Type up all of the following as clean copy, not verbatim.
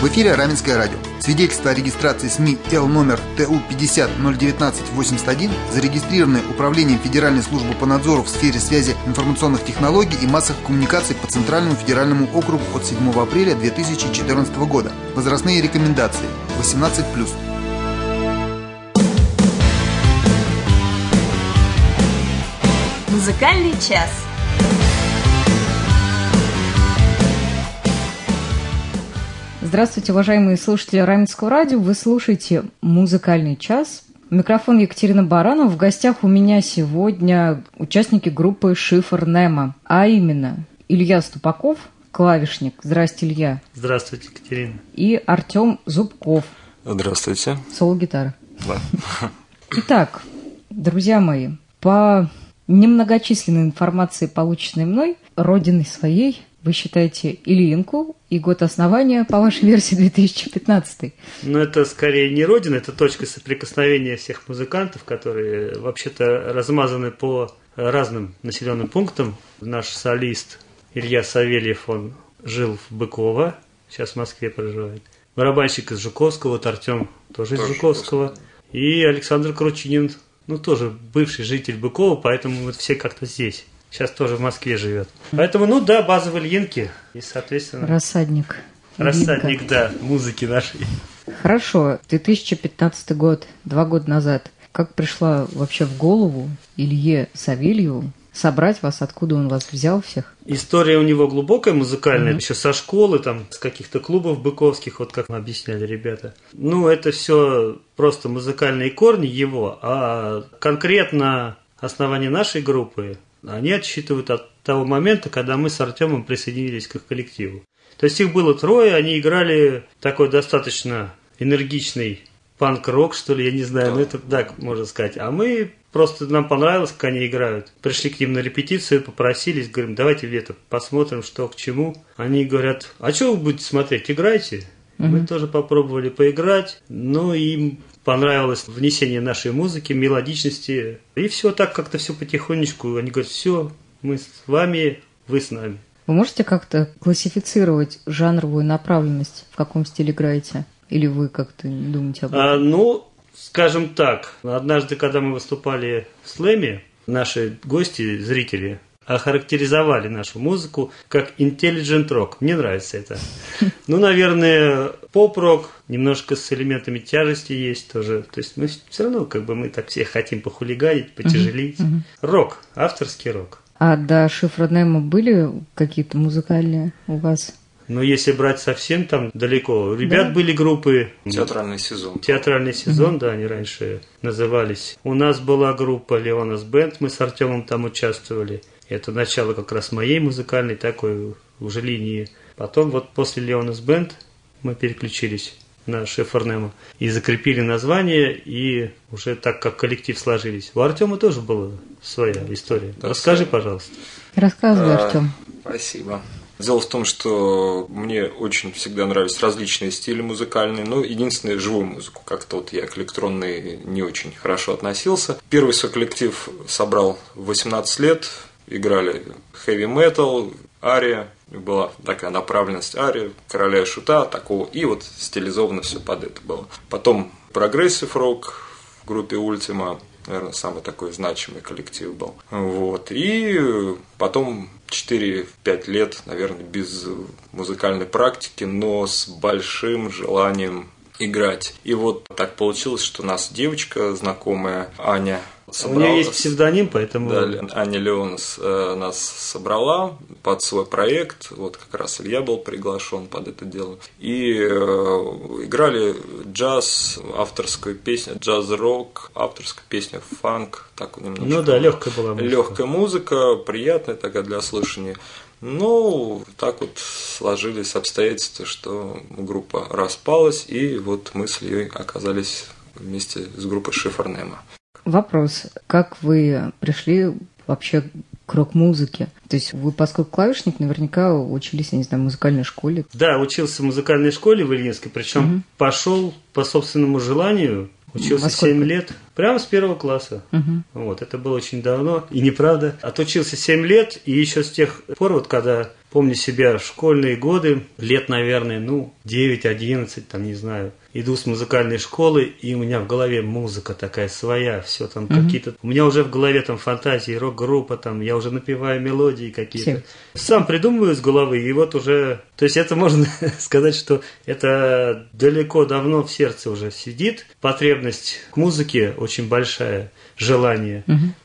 В эфире Раменское радио. Свидетельство о регистрации СМИ Л номер ТУ 50 019 81, зарегистрированное Управлением Федеральной службы по надзору в сфере связи информационных технологий и массовых коммуникаций по Центральному федеральному округу от 7 апреля 2014 года. Возрастные рекомендации 18+. Музыкальный час. Здравствуйте, уважаемые слушатели Раменского радио. Вы слушаете «Музыкальный час». Микрофон Екатерина Баранова. В гостях у меня сегодня участники группы «Шифр Немо», а именно Илья Ступаков, клавишник. Здрасте, Илья. Здравствуйте, Екатерина. И Артем Зубков. Здравствуйте. Соло-гитара. Да. Итак, друзья мои, по немногочисленной информации, полученной мной, родиной своей вы считаете Ильинку, и год основания, по вашей версии, 2015. Но это скорее не родина, это точка соприкосновения всех музыкантов, которые вообще-то размазаны по разным населенным пунктам. Наш солист Илья Савельев, он жил в Быково, сейчас в Москве проживает. Барабанщик из Жуковского, вот Артем тоже из Жуковского. И Александр Кручинин, тоже бывший житель Быкова, поэтому вот все как-то здесь. Сейчас тоже в Москве живет. Поэтому, базовые Ильинки. И, соответственно... Рассадник. Рассадник, да, музыки нашей. Хорошо. 2015 год, 2 года назад. Как пришла вообще в голову Илье Савельеву собрать вас, откуда он вас взял всех? История у него глубокая, музыкальная, еще со школы, с каких-то клубов быковских, вот как мы объясняли ребята. Это все просто музыкальные корни его, а конкретно основание нашей группы они отсчитывают от того момента, когда мы с Артемом присоединились к их коллективу. То есть их было 3, они играли такой достаточно энергичный панк-рок, что ли, я не знаю, это так можно сказать. А мы просто, нам понравилось, как они играют. Пришли к ним на репетицию, попросились, говорим, давайте посмотрим, что к чему. Они говорят, а что вы будете смотреть, играйте. Мы тоже попробовали поиграть, им понравилось внесение нашей музыки, мелодичности. И все так как-то все потихонечку. Они говорят, все, мы с вами, вы с нами. Вы можете как-то классифицировать жанровую направленность, в каком стиле играете? Или вы как-то не думаете об этом? Скажем так, однажды, когда мы выступали в слэме, наши гости, зрители, охарактеризовали нашу музыку как intelligent rock. Мне нравится это. Наверное, поп-рок, немножко с элементами тяжести есть тоже. То есть мы все равно, мы так все хотим похулиганить, потяжелить. Рок, авторский рок. А до «Шифра Немо» были какие-то музыкальные у вас? Если брать совсем далеко, у ребят были группы... Театральный сезон. Театральный сезон, да, они раньше назывались. У нас была группа «Леонас Бенд», мы с Артемом там участвовали. Это начало как раз моей музыкальной такой уже линии. Потом после «Леонас Бенд» мы переключились на «Шифр Немо» и закрепили название, и уже так как коллектив сложились. У Артема тоже была своя история. Да, расскажи, пожалуйста. Рассказывай, Артем. Спасибо. Дело в том, что мне очень всегда нравились различные стили музыкальные, единственное, живую музыку. Как-то я к электронной не очень хорошо относился. Первый свой коллектив собрал в 18 лет, играли хэви-метал, ария, была такая направленность ария, короля и шута, такого, и стилизовано все под это было. Потом прогрессив рок в группе Ultima, наверное, самый такой значимый коллектив был. И потом 4-5 лет, наверное, без музыкальной практики, но с большим желанием играть. И так получилось, что у нас девочка знакомая, Аня, собрала. У нее есть псевдоним, поэтому... Да, Аня Леонас нас собрала под свой проект. Как раз Илья был приглашен под это дело. И играли джаз, авторскую песню, джаз-рок, авторская песня, фанк. Так немножко. Легкая была музыка. Легкая музыка, приятная такая для слушания. Так сложились обстоятельства, что группа распалась, и мы с Ильей оказались вместе с группой «Шифр Немо». Вопрос. Как вы пришли вообще к рок-музыке? То есть вы, поскольку клавишник, наверняка учились, я не знаю, в музыкальной школе? Да, учился в музыкальной школе в Ильинской, причем пошел по собственному желанию, учился 7 лет. Прямо с 1 класса. Вот, это было очень давно, и неправда. Отучился 7 лет, и еще с тех пор, вот когда помню себя в школьные годы, лет, наверное, 9-11, там, не знаю, иду с музыкальной школы, и у меня в голове музыка такая своя, все там какие-то... У меня уже в голове там фантазии, рок-группа, там, я уже напеваю мелодии какие-то. Сам придумываю из головы, и вот уже... То есть это можно сказать, что это далеко давно в сердце уже сидит. Потребность к музыке очень большая, желание.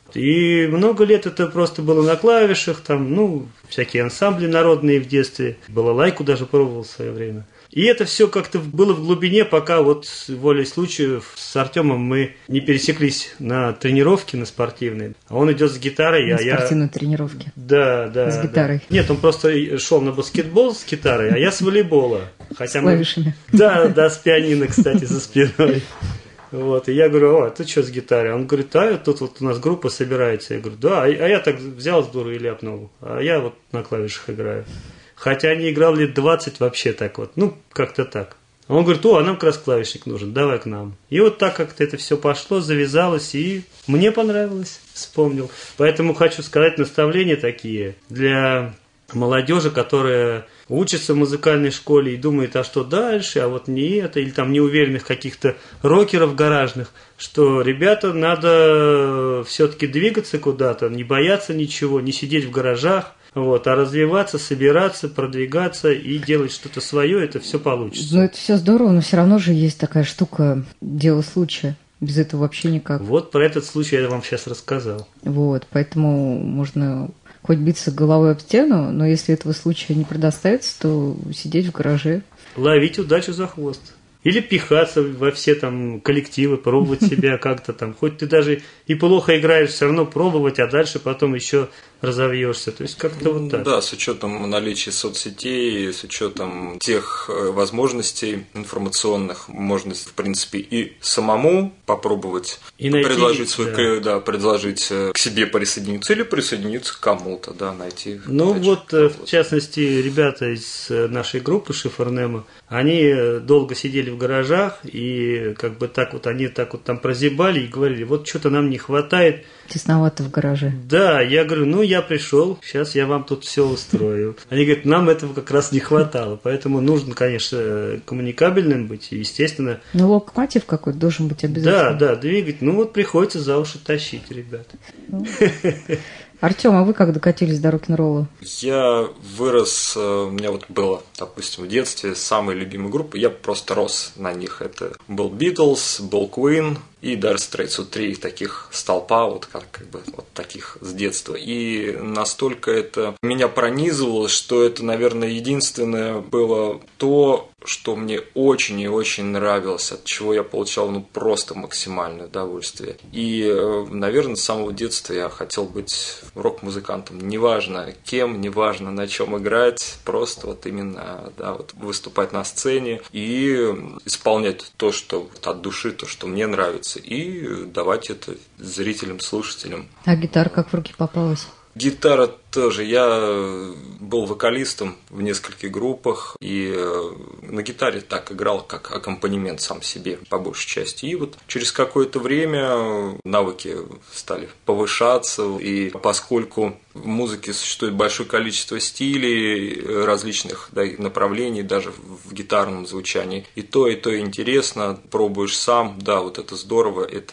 И много лет это просто было на клавишах, там, всякие ансамбли народные в детстве. Балалайку даже пробовал в свое время. И это все как-то было в глубине, пока вот волей случаев с Артемом мы не пересеклись на тренировке, на спортивной. А он идет с гитарой, на спортивной тренировке? Да. С гитарой? Нет, он просто шел на баскетбол с гитарой, а я с волейбола. С клавишами? Да, с пианино, кстати, за спиной. Вот, и я говорю: ты что с гитарой? Он говорит: тут вот у нас группа собирается. Я говорю: да, а я так взял с дуру и ляпнул. А я вот на клавишах играю. Хотя не играл лет 20 вообще так вот, как-то так. Он говорит: а нам как раз клавишник нужен, давай к нам. И вот так как-то это все пошло, завязалось, и мне понравилось, вспомнил. Поэтому хочу сказать наставления такие для молодежи, которая учится в музыкальной школе и думает, а что дальше, а вот не это, или там неуверенных каких-то рокеров гаражных, что, ребята, надо все-таки двигаться куда-то, не бояться ничего, не сидеть в гаражах, а развиваться, собираться, продвигаться и делать что-то свое, это все получится. Это все здорово, но все равно же есть такая штука, дело случая. Без этого вообще никак. Вот про этот случай я вам сейчас рассказал. Поэтому можно хоть биться головой об стену, но если этого случая не предоставится, то сидеть в гараже. Ловить удачу за хвост. Или пихаться во все там коллективы, пробовать себя как-то там. Хоть ты даже и плохо играешь, все равно пробовать, а дальше потом еще разовьешься. То есть как-то вот так. Да, с учетом наличия соцсетей, с учетом тех возможностей информационных, можно, в принципе, и самому попробовать и найти, предложить предложить к себе присоединиться или присоединиться к кому-то, найти. В частности, ребята из нашей группы Шифр-Немо, они долго сидели в гаражах и они там прозябали и говорили: вот что-то нам не хватает. Тесновато в гараже. Да, я говорю: я пришел, сейчас я вам тут все устрою. Они говорят: нам этого как раз не хватало, поэтому нужно, конечно, коммуникабельным быть, естественно. Локомотив какой-то должен быть обязательно. Да, двигать. приходится за уши тащить, ребят. Артем, а вы как докатились до рок-н-ролла? Я вырос, у меня было, допустим, в детстве самые любимые группы, я просто рос на них. Это был Beatles, был Queen и Dire Straits, 3 таких столпа, таких с детства. И настолько это меня пронизывало, что это, наверное, единственное было то, что мне очень и очень нравилось, от чего я получал просто максимальное удовольствие. И, наверное, с самого детства я хотел быть рок-музыкантом. Неважно кем, неважно на чем играть, просто именно выступать на сцене и исполнять то, что от души, то, что мне нравится, и давать это зрителям, слушателям. А гитара как в руки попалась? Гитара тоже. Я был вокалистом в нескольких группах и на гитаре так играл, как аккомпанемент сам себе, по большей части. И через какое-то время навыки стали повышаться, и поскольку в музыке существует большое количество стилей, различных направлений, даже в гитарном звучании, и то интересно, пробуешь сам, это здорово, это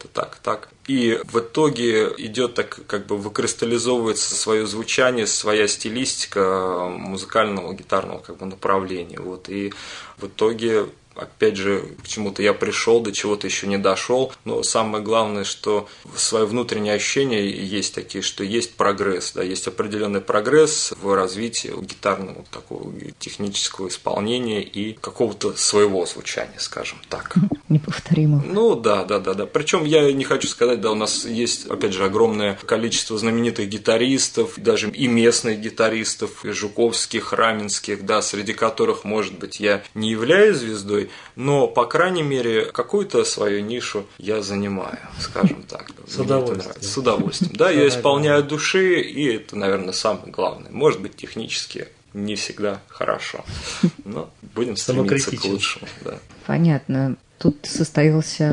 так. И в итоге идет так, выкристаллизовывается свое звучание, своя стилистика музыкального гитарного направления. И в итоге, опять же, к чему-то я пришел, до чего-то еще не дошел, но самое главное, что свои внутренние ощущения есть такие, что есть прогресс, есть определенный прогресс в развитии гитарного такого технического исполнения и какого-то своего звучания, скажем так. Неповторимого. Да. Причем я не хочу сказать, у нас есть, опять же, огромное количество знаменитых гитаристов, даже и местных гитаристов, и жуковских, раменских, среди которых, может быть, я не являюсь звездой, но, по крайней мере, какую-то свою нишу я занимаю, скажем так. С удовольствием. С удовольствием. Я исполняю от души, и это, наверное, самое главное. Может быть, технически не всегда хорошо, но будем стремиться к лучшему. Понятно. Тут состоялся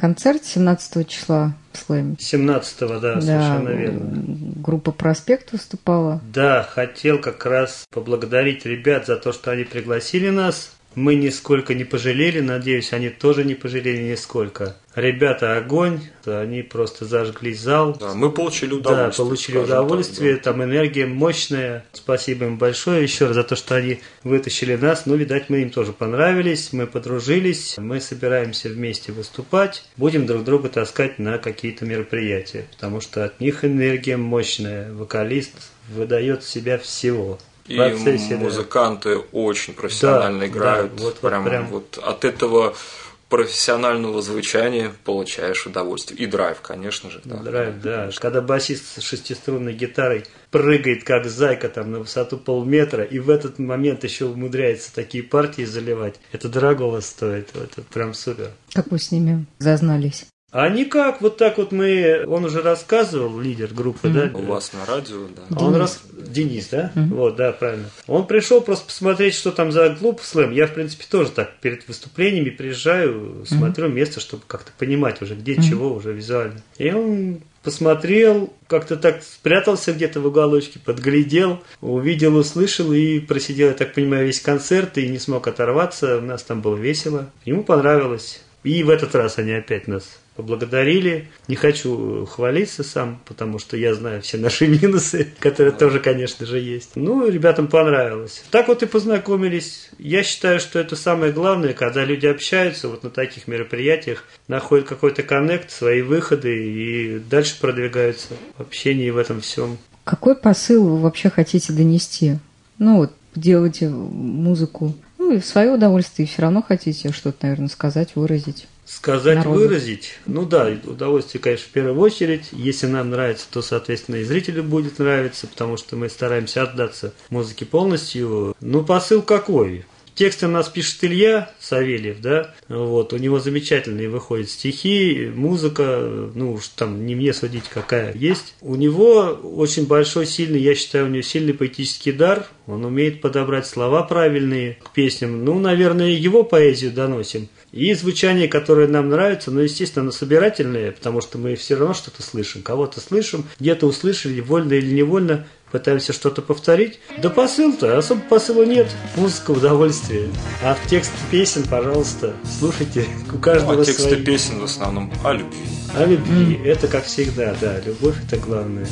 концерт 17 числа в Слэме. 17-го, да, совершенно верно. Группа «Проспект» выступала. Да, хотел как раз поблагодарить ребят за то, что они пригласили нас. Мы нисколько не пожалели, надеюсь, они тоже не пожалели нисколько. Ребята огонь, они просто зажгли зал. Да, мы получили удовольствие. Да, получили удовольствие, так, да. Там энергия мощная. Спасибо им большое еще раз за то, что они вытащили нас. Ну, видать, мы им тоже понравились, мы подружились, мы собираемся вместе выступать. Будем друг друга таскать на какие-то мероприятия, потому что от них энергия мощная. Вокалист выдает себя всего. И музыканты очень профессионально играют. Да, прям от этого профессионального звучания получаешь удовольствие. И драйв, конечно же. Да. Драйв, да. Когда басист с шестиструнной гитарой прыгает как зайка там на высоту полметра, и в этот момент еще умудряется такие партии заливать, это дорогого стоит. Это прям супер. Как вы с ними зазнались? А никак, вот так вот он уже рассказывал, лидер группы, да? У вас на радио, да. Денис, да? Вот, да, правильно. Он пришел просто посмотреть, что там за клуб Слэм. Я, в принципе, тоже так перед выступлениями приезжаю, смотрю место, чтобы как-то понимать уже, где чего уже визуально. И он посмотрел, как-то так спрятался где-то в уголочке, подглядел, увидел, услышал и просидел, я так понимаю, весь концерт и не смог оторваться. У нас там было весело. Ему понравилось. И в этот раз они опять нас поблагодарили. Не хочу хвалиться сам, потому что я знаю все наши минусы, которые тоже, конечно же, есть. Ну, ребятам понравилось. Так вот и познакомились. Я считаю, что это самое главное, когда люди общаются вот на таких мероприятиях, находят какой-то коннект, свои выходы и дальше продвигаются в общении в этом всем. Какой посыл вы вообще хотите донести? Ну вот, делаете музыку, ну и в свое удовольствие, и все равно хотите что-то, наверное, сказать, выразить. Сказать, народу. Выразить, ну да, удовольствие, конечно, в первую очередь. Если нам нравится, то, соответственно, и зрителю будет нравиться, потому что мы стараемся отдаться музыке полностью. Ну, посыл какой? Тексты у нас пишет Илья Савельев, да, вот, у него замечательные выходят стихи, музыка, ну уж там не мне судить, какая есть. У него очень большой, сильный, я считаю, у него сильный поэтический дар, он умеет подобрать слова правильные к песням, ну, наверное, его поэзию доносим. И звучание, которое нам нравится, но, естественно, оно собирательное, потому что мы все равно что-то слышим, кого-то слышим, где-то услышали, вольно или невольно, пытаемся что-то повторить. Да посыл-то, особо посыла нет. Музыка, удовольствие. А текст песен, пожалуйста, слушайте. У каждого тексты свои. Песен в основном о любви. О любви. Это как всегда, да. Любовь – это главное.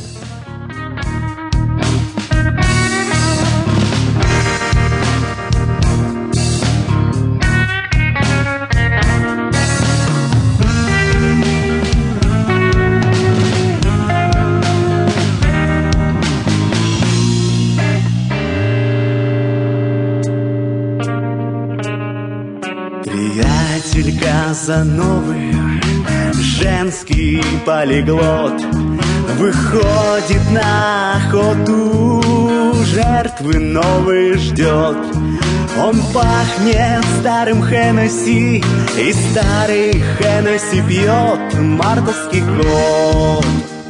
Казановы, женский полиглот, выходит на охоту, жертвы новые ждет. Он пахнет старым Хеннесси, и старый Хеннесси пьет мартовский кот.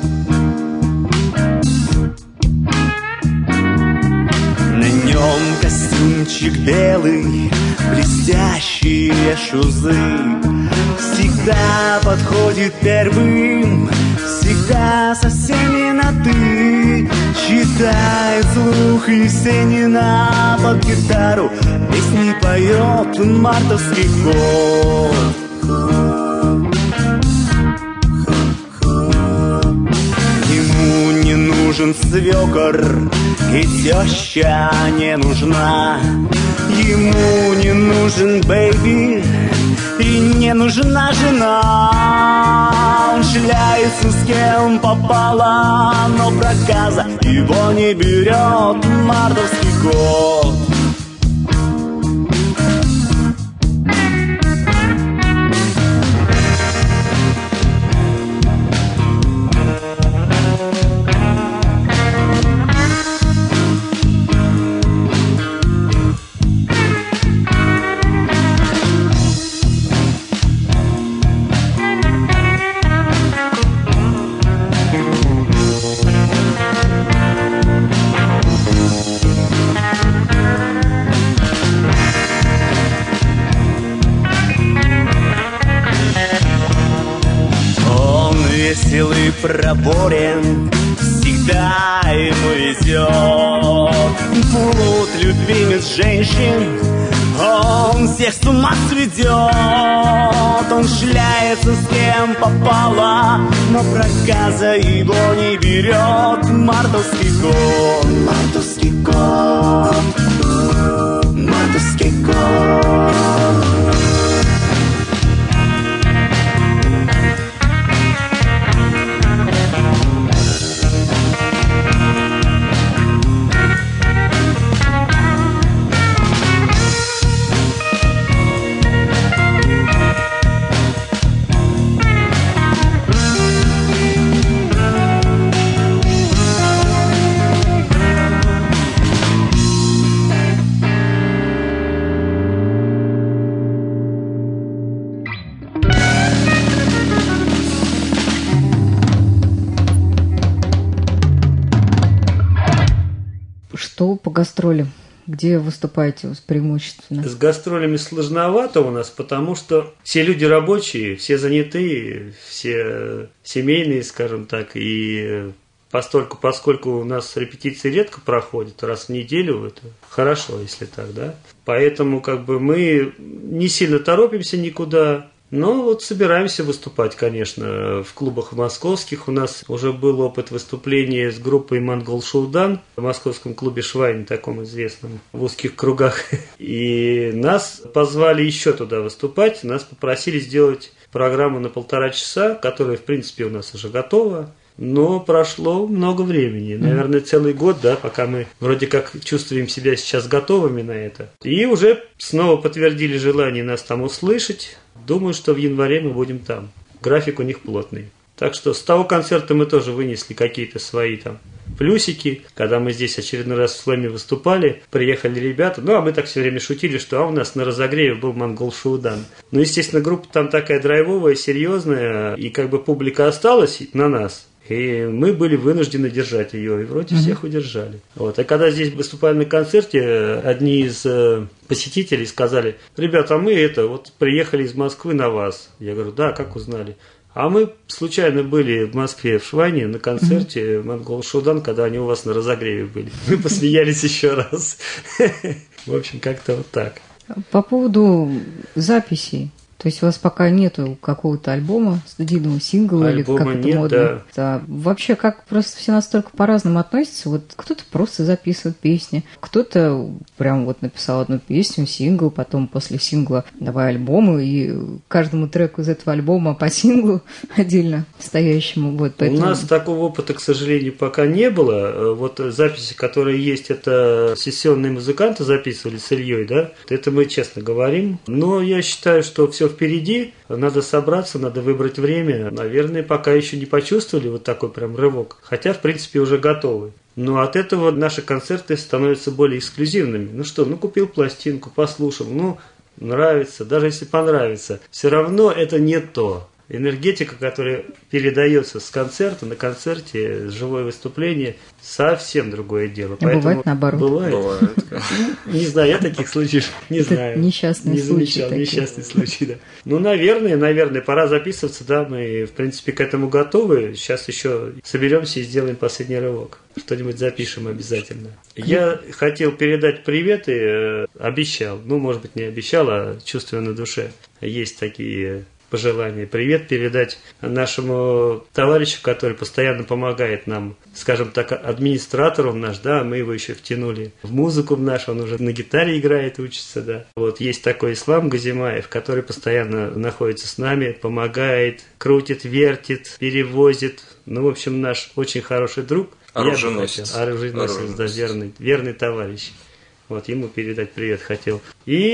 На нем костюмчик белый, блестящие шузы. Всегда подходит первым, всегда со всеми на «ты». Читает вслух Есенина под гитару, песни поет мартовский кот. Ему не нужен свекор, и теща не нужна. Ему не нужен бэйби, и не нужна жена. Он шляется с кем попало, но проказа его не берет мартовский кот. силы проворен, всегда ему везет. Плут любимец женщин, он всех с ума сведет. Он шляется с кем попало, но проказа его не берет. Мартовский кот, мартовский кот, мартовский кот. Что по гастролям? Где выступаете преимущественно? С гастролями сложновато у нас, потому что все люди рабочие, все занятые, все семейные, скажем так, и поскольку у нас репетиции редко проходят, раз в неделю, это хорошо, если так, да. Поэтому как бы мы не сильно торопимся никуда. Но вот собираемся выступать, конечно, в клубах московских. У нас уже был опыт выступления с группой «Монгол Шуудан» в московском клубе «Швайн», таком известном в узких кругах. И нас позвали еще туда выступать. Нас попросили сделать программу на 1,5 часа, которая, в принципе, у нас уже готова. Но прошло много времени, наверное, целый год, да, пока мы вроде как чувствуем себя сейчас готовыми на это. И уже снова подтвердили желание нас там услышать. Думаю, что в январе мы будем там. График у них плотный. Так что с того концерта мы тоже вынесли какие-то свои там плюсики. Когда мы здесь очередной раз в Слэме выступали, приехали ребята. Ну, а мы так все время шутили, что у нас на разогреве был «Монгол Шуудан». Ну, естественно, группа там такая драйвовая, серьезная. И как бы публика осталась на нас. И мы были вынуждены держать ее, и вроде всех удержали. Вот. А когда здесь выступали на концерте, одни из посетителей сказали: ребята, а мы приехали из Москвы на вас. Я говорю: да, как узнали? А мы случайно были в Москве в Швайне на концерте «Монгол Шуудан», когда они у вас на разогреве были. Мы посмеялись еще раз. В общем, как-то вот так. По поводу записей. То есть у вас пока нету какого-то альбома, студийного сингла, альбома или как нет, это модно? Да. А вообще, как просто все настолько по-разному относятся. Вот кто-то просто записывает песни, кто-то прям вот написал одну песню, сингл, потом после сингла давай альбомы, и каждому треку из этого альбома по синглу отдельно стоящему. Вот, поэтому... У нас такого опыта, к сожалению, пока не было. Вот записи, которые есть, это сессионные музыканты записывали с Ильей, да? Это мы честно говорим. Но я считаю, что все впереди, надо собраться, надо выбрать время. Наверное, пока еще не почувствовали вот такой прям рывок, хотя, в принципе, уже готовы. Но от этого наши концерты становятся более эксклюзивными. Купил пластинку, послушал, нравится, даже если понравится, все равно это не то. Энергетика, которая передается с концерта на концерте, живое выступление, совсем другое дело. Поэтому бывает наоборот. Бывает. Не знаю, я таких случаев не знаю. Несчастные случаи. Несчастные случаи, да. Наверное, пора записываться, да, мы, в принципе, к этому готовы. Сейчас еще соберемся и сделаем последний рывок. Что-нибудь запишем обязательно. Я хотел передать приветы, обещал, может быть, не обещал, а чувствую на душе. Есть такие пожелания. Привет передать нашему товарищу, который постоянно помогает нам, скажем так, администратору наш, да, мы его еще втянули в музыку в нашу, он уже на гитаре играет, учится, да. Вот есть такой Ислам Газимаев, который постоянно находится с нами, помогает, крутит, вертит, перевозит. В общем, наш очень хороший друг. Оруженосец. Оруженосец, да, верный товарищ. Вот, ему передать привет хотел.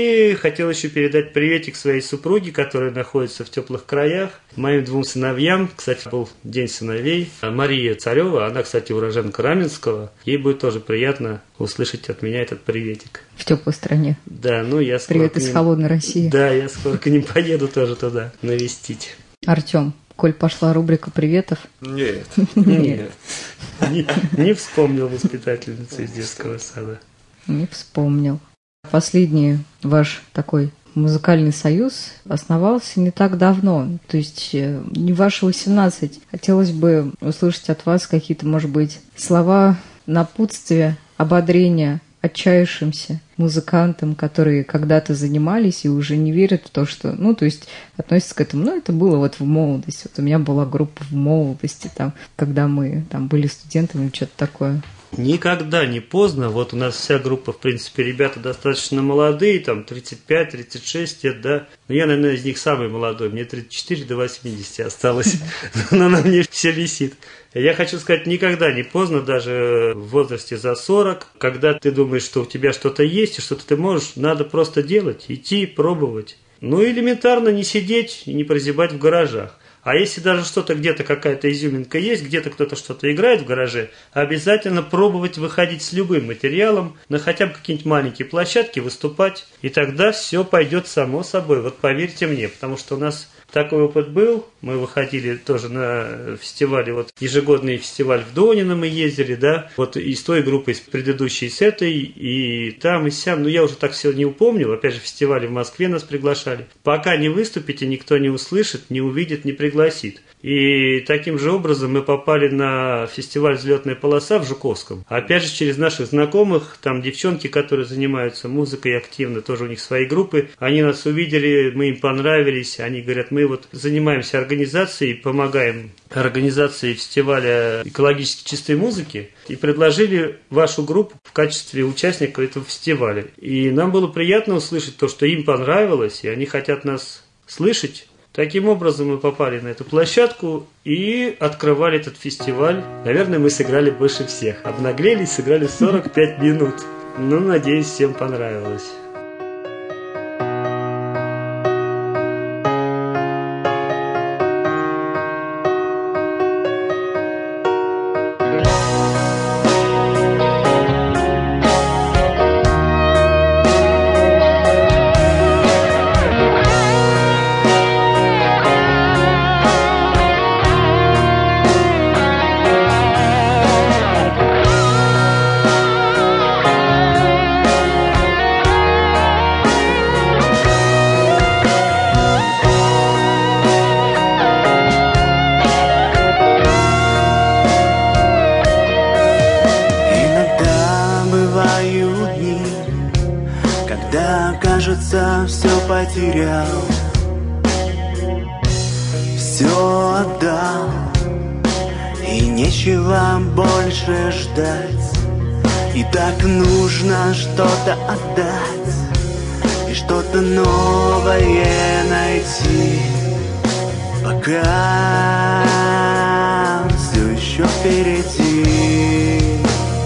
И хотел еще передать приветик своей супруге, которая находится в теплых краях. Моим 2 сыновьям, кстати, был День сыновей. Мария Царева, она, кстати, уроженка Раменского. Ей будет тоже приятно услышать от меня этот приветик. В теплой стране. Да, я скоро... Привет из холодной России. Да, я скоро к ним поеду тоже туда навестить. Артем, коль пошла рубрика приветов. Нет. Не вспомнил воспитательницу из детского сада. Не вспомнил. Последний ваш такой музыкальный союз основался не так давно, то есть не ваши 18. Хотелось бы услышать от вас какие-то, может быть, слова напутствия, ободрения отчаявшимся музыкантам, которые когда-то занимались и уже не верят в то, что, то есть относятся к этому, это было вот в молодости. Вот у меня была группа в молодости, там, когда мы там были студентами, что-то такое. Никогда не поздно. Вот у нас вся группа, в принципе, ребята достаточно молодые, там 35-36 лет, да. Но я, наверное, из них самый молодой. Мне 34 до 80 осталось. Но на мне все висит. Я хочу сказать, никогда не поздно, даже в возрасте за 40, когда ты думаешь, что у тебя что-то есть и что-то ты можешь, надо просто делать, идти, пробовать. Элементарно не сидеть и не прозябать в гаражах. А если даже что-то где-то, какая-то изюминка есть, где-то кто-то что-то играет в гараже, обязательно пробовать выходить с любым материалом на хотя бы какие-нибудь маленькие площадки, выступать, и тогда все пойдет само собой. Вот поверьте мне, потому что у нас такой опыт был. Мы выходили тоже на фестивале, вот ежегодный фестиваль в Донино мы ездили, да, вот и с той группой, с предыдущей, с этой, и там, и сям. Я уже так все не упомнил. Опять же, фестивали в Москве нас приглашали. Пока не выступите, никто не услышит, не увидит, не пригласит. И таким же образом мы попали на фестиваль «Взлетная полоса» в Жуковском. Опять же, через наших знакомых, там девчонки, которые занимаются музыкой активно, тоже у них свои группы, они нас увидели, мы им понравились, они говорят, мы вот занимаемся организацией, помогаем организации фестиваля экологически чистой музыки и предложили вашу группу в качестве участника этого фестиваля. И нам было приятно услышать то, что им понравилось, и они хотят нас слышать. Таким образом мы попали на эту площадку и открывали этот фестиваль. Наверное, мы сыграли больше всех. Обнаглелись, сыграли 45 минут. Надеюсь, всем понравилось. Все потерял, все отдал, и нечего больше ждать. И так нужно что-то отдать и что-то новое найти, пока все еще впереди.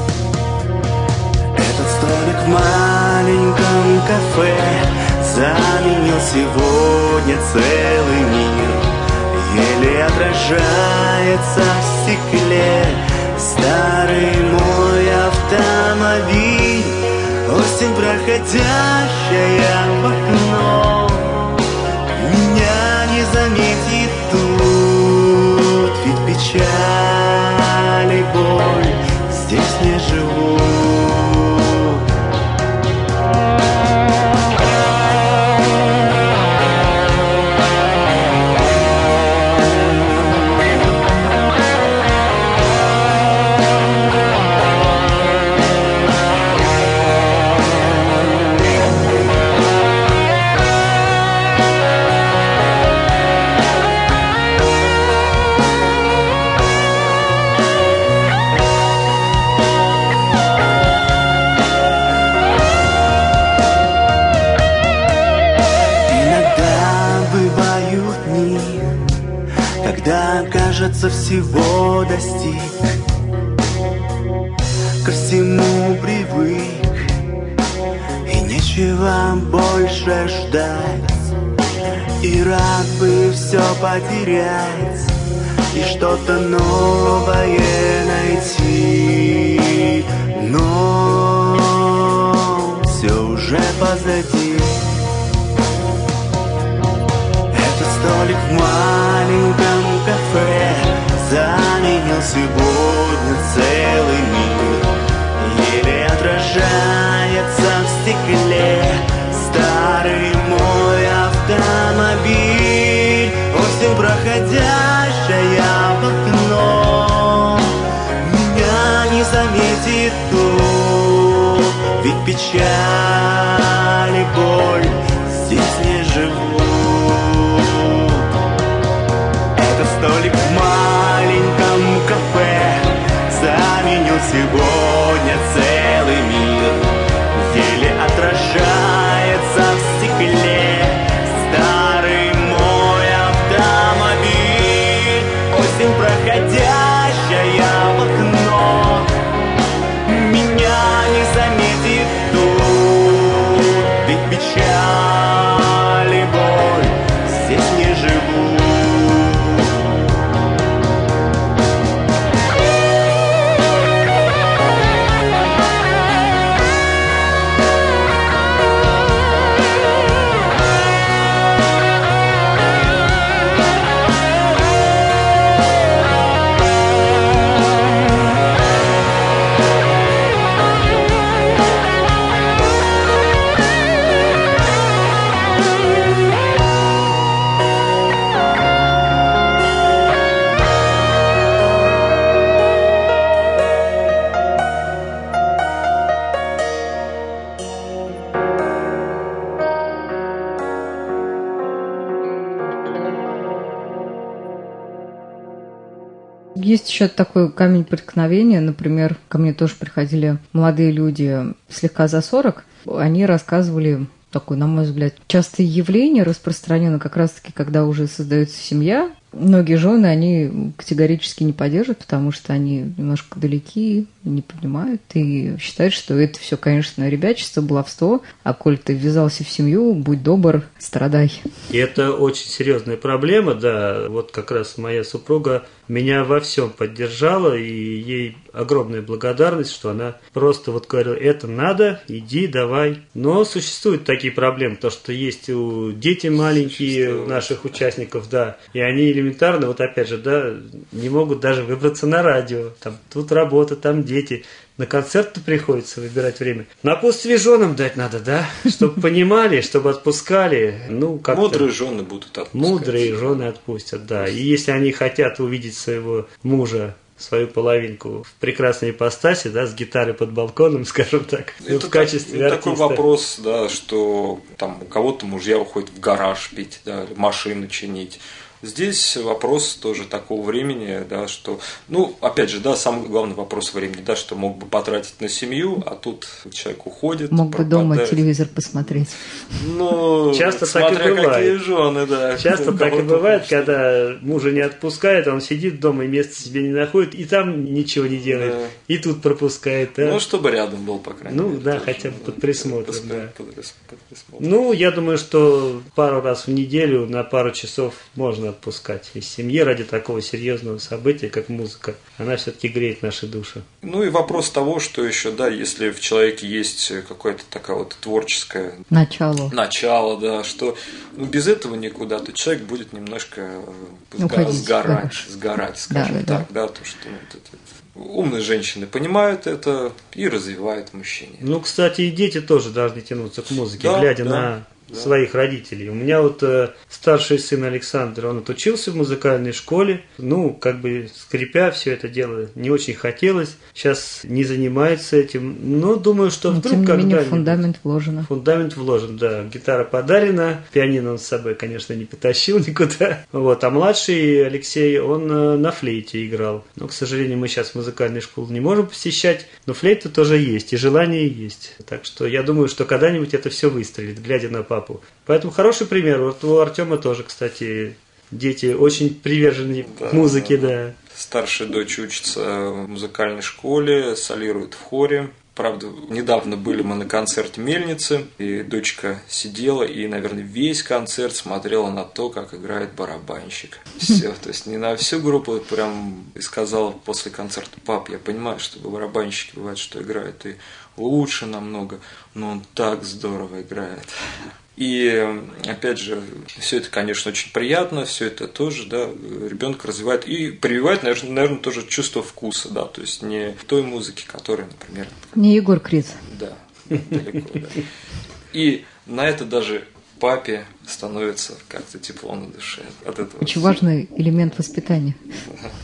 Этот столик в маленьком кафе заменил сегодня целый мир. Еле отражается в стекле старый мой автомобиль. Осень, проходящая в окно, меня не заметит тут. Ведь печаль и боль здесь не живут. Кажется, всего достиг, ко всему привык, и нечего больше ждать. И рад бы все потерять и что-то новое найти, но все уже позади. Этот столик в маленьком кафе заменил сегодня целый мир. Еле отражается в стекле старый мой печаль и боль здесь не живу. Это столик в маленьком кафе заменил сегодня целый мир. Еле отражается в стекле старый мой автомобиль. Осень, проходящая в окно, меня не заметит тут. Ведь печаль и боль здесь не живут. Есть еще такой камень преткновения. Например, ко мне тоже приходили молодые люди слегка за 40. Они рассказывали такое, на мой взгляд, частое явление, распространено как раз-таки, когда уже создается семья. Многие жены, они категорически не поддерживают, потому что они немножко далеки, не понимают и считают, что это все, конечно, ребячество, баловство, а коль ты ввязался в семью, будь добр, страдай. И это очень серьезная проблема, да. Вот как раз моя супруга меня во всем поддержала, и ей огромная благодарность, что она просто вот говорила: это надо, иди, давай. Но существуют такие проблемы, то что есть дети маленькие у наших участников, да, и они элементарно, вот опять же, да, не могут даже выбраться на радио. Там, тут работа, там дети. На концерт-то приходится выбирать время. Напутствие женам дать надо, да? Чтобы понимали, чтобы отпускали. Ну, как-то... Мудрые жены будут отпускать. Мудрые жены отпустят, да. И если они хотят увидеть своего мужа, свою половинку в прекрасной ипостаси, да, с гитарой под балконом, скажем так, это в качестве артиста. Такой вопрос, да, что там у кого-то мужья уходят в гараж пить, да, машину чинить. Здесь вопрос тоже такого времени, да, что, ну, опять же, да, самый главный вопрос времени, да, что мог бы потратить на семью, а тут человек уходит. Мог бы дома телевизор посмотреть. Ну, часто так и бывает. Какие жены, да. Часто так и бывает, когда мужа не отпускает, он сидит дома и места себе не находит, и там ничего не делает, да. И тут пропускает. Да? Ну, чтобы рядом был, по крайней мере. Ну, да, хотя бы под присмотром. Да. Ну, я думаю, что пару раз в неделю на пару часов можно отпускать из семьи ради такого серьезного события, как музыка. Она все-таки греет наши души. Ну и вопрос того, что еще, да, если в человеке есть какая-то такая вот творческая начало, да, что ну, без этого никуда, то человек будет немножко сгорать, скажем так, да, то, что умные женщины понимают это и развивают мужчине. Ну, кстати, и дети тоже должны тянуться к музыке, да, глядя на своих родителей. У меня вот старший сын Александр, он отучился в музыкальной школе, ну, как бы скрипя все это дело, не очень хотелось, сейчас не занимается этим, но думаю, что вдруг когда-нибудь... Тем не менее, фундамент вложен. Фундамент вложен, да. Гитара подарена, пианино он с собой, конечно, не потащил никуда. Вот. А младший Алексей, он на флейте играл. Но, к сожалению, мы сейчас музыкальную школу не можем посещать, но флейта тоже есть, и желание есть. Так что я думаю, что когда-нибудь это все выстрелит, глядя на папу. Поэтому хороший пример. Вот у Артема тоже, кстати, дети очень привержены музыке, да. Старшая дочь учится в музыкальной школе, солирует в хоре. Правда, недавно были мы на концерте Мельницы, и дочка сидела и, наверное, весь концерт смотрела на то, как играет барабанщик. Все, то есть не на всю группу, прям и сказала после концерта: пап, я понимаю, что барабанщики бывает, что играют и лучше намного, но он так здорово играет. И, опять же, все это, конечно, очень приятно, все это тоже, да, ребенка развивает и прививает, наверное, тоже чувство вкуса, да, то есть не той музыки, которая, например... Не Егор Крид. Да, далеко, да. И на это даже папе становится как-то тепло на душе от этого. Очень важный элемент воспитания.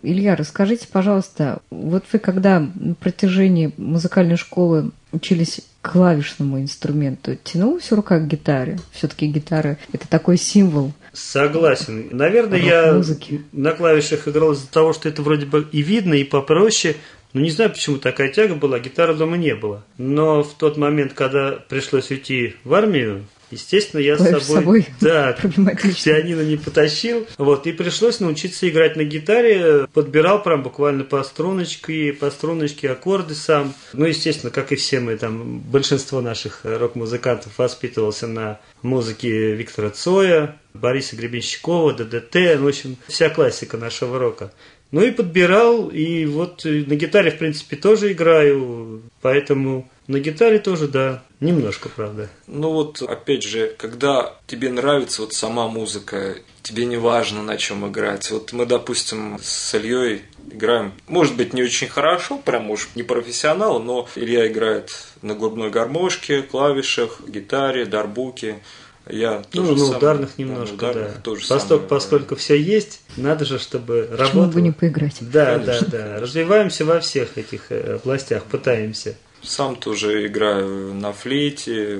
Илья, расскажите, пожалуйста, вот вы когда на протяжении музыкальной школы учились клавишному инструменту, тянулась рука к гитаре? Все-таки гитара – это такой символ. Согласен. Наверное, я на клавишах играл из-за того, что это вроде бы и видно, и попроще. Но не знаю, почему такая тяга была, гитары дома не было. Но в тот момент, когда пришлось уйти в армию, естественно, я с собой пианино не потащил. Вот, и пришлось научиться играть на гитаре. Подбирал прям буквально по струночке аккорды сам. Ну, естественно, как и все мы, там, большинство наших рок-музыкантов воспитывался на музыке Виктора Цоя, Бориса Гребенщикова, ДДТ, в общем, вся классика нашего рока. Ну и подбирал, и вот на гитаре, в принципе, тоже играю, поэтому на гитаре тоже, да, немножко, правда. Ну вот, опять же, когда тебе нравится вот сама музыка, тебе не важно, на чем играть. Вот мы, допустим, с Ильей играем, может быть, не очень хорошо, прям, может, не профессионал, но Илья играет на губной гармошке, клавишах, гитаре, дарбуке. Я тоже на ударных немножко, да. Поскольку все есть, надо же, чтобы работало. Почему бы не поиграть? Да. Развиваемся во всех этих областях, пытаемся. Сам тоже играю на флейте,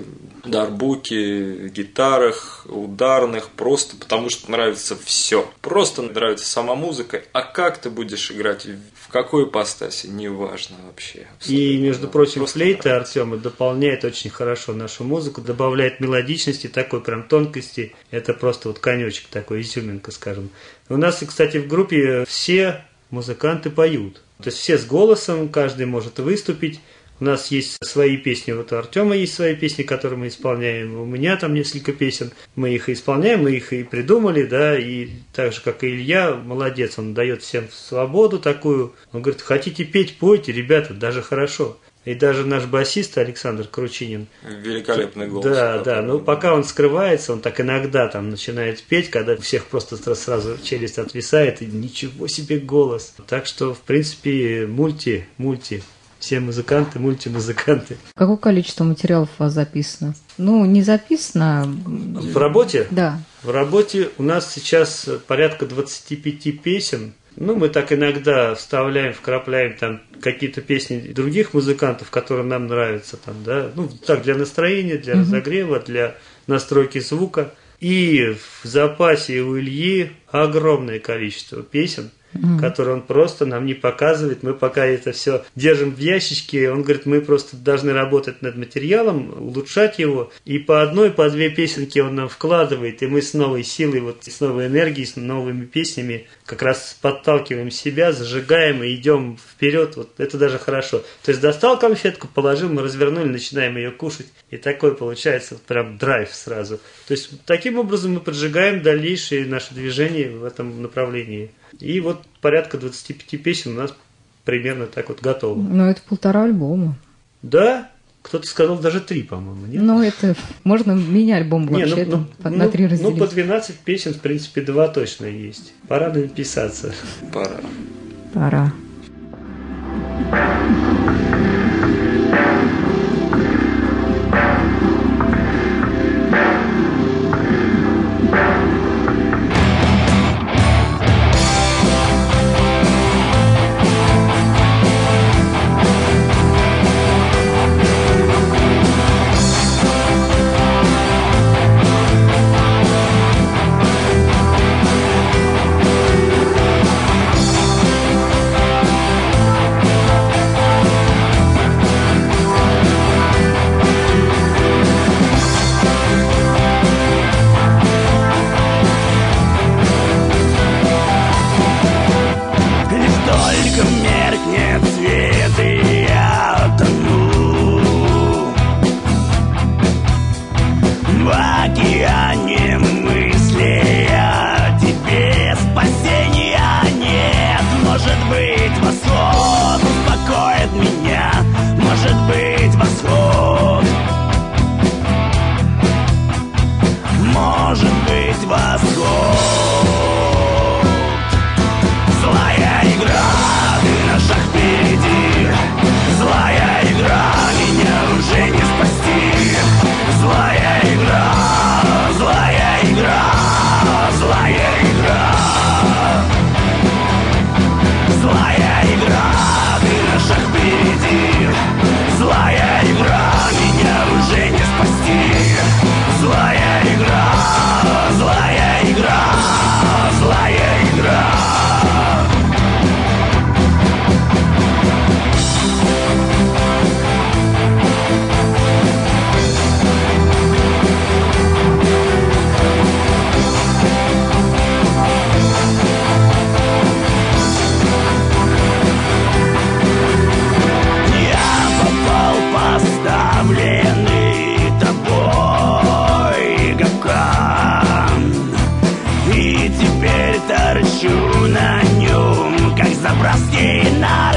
дарбуке, гитарах, ударных, просто потому что нравится все. Просто нравится сама музыка, а как ты будешь играть, в какой ипостаси, неважно вообще. И, между прочим, флейта Артема дополняет очень хорошо нашу музыку, добавляет мелодичности, такой прям тонкости. Это просто вот конечек такой, изюминка, скажем. У нас, кстати, в группе все музыканты поют. То есть все с голосом, каждый может выступить. У нас есть свои песни, вот у Артема есть свои песни, которые мы исполняем, у меня там несколько песен, мы их и исполняем, мы их и придумали, да, и так же, как и Илья, молодец, он дает всем свободу такую, он говорит, хотите петь, пойте, ребята, даже хорошо. И даже наш басист Александр Кручинин. Великолепный голос. Да, но пока он скрывается, он так иногда там начинает петь, когда у всех просто сразу челюсть отвисает, и ничего себе голос. Так что, в принципе, мульти. Все музыканты, мультимузыканты. Какое количество материалов у вас записано? Ну, не записано. В работе? Да. В работе у нас сейчас порядка 25 песен. Ну, мы так иногда вставляем, вкрапляем там какие-то песни других музыкантов, которые нам нравятся. Там, да? Ну, так, для настроения, для разогрева, для настройки звука. И в запасе у Ильи огромное количество песен, которые он просто нам не показывает. Мы пока это все держим в ящичке. Он говорит, мы просто должны работать над материалом, улучшать его. И по одной, по две песенки он нам вкладывает. И мы с новой силой, вот, с новой энергией, с новыми песнями как раз подталкиваем себя, зажигаем и идем вперед. Вот это даже хорошо. То есть достал конфетку, положил, мы развернули, начинаем ее кушать. И такой получается вот прям драйв сразу. То есть таким образом мы поджигаем дальнейшее наше движение в этом направлении. И вот порядка 25 песен у нас примерно так вот готово. Но это 1,5 альбома. Да? Кто-то сказал даже 3, по-моему, нет? Ну, это можно мини-альбом вообще на 3 разделить. Ну, по 12 песен, в принципе, 2 точно есть. Пора написаться. Пора.